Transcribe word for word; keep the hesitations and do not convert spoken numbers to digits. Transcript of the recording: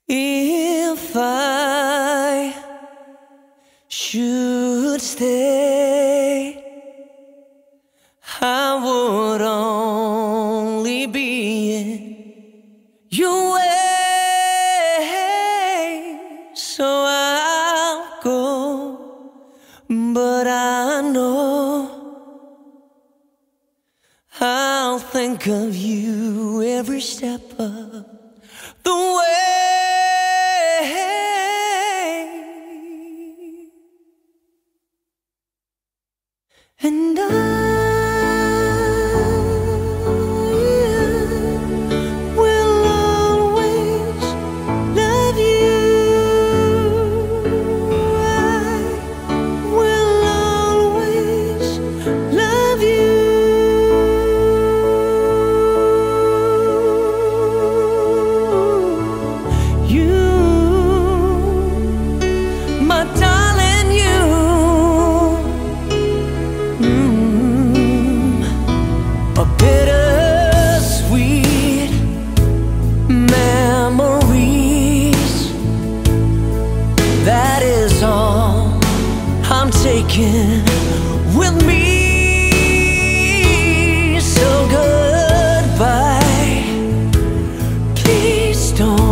If I should stay, I would only be in your way. So I'll go, but I know I'll think of you every step of the way. And I will always love you. I will always love you. You, my darling, you. Mm, a bittersweet memories. That is all I'm taking with me. So goodbye. Please don't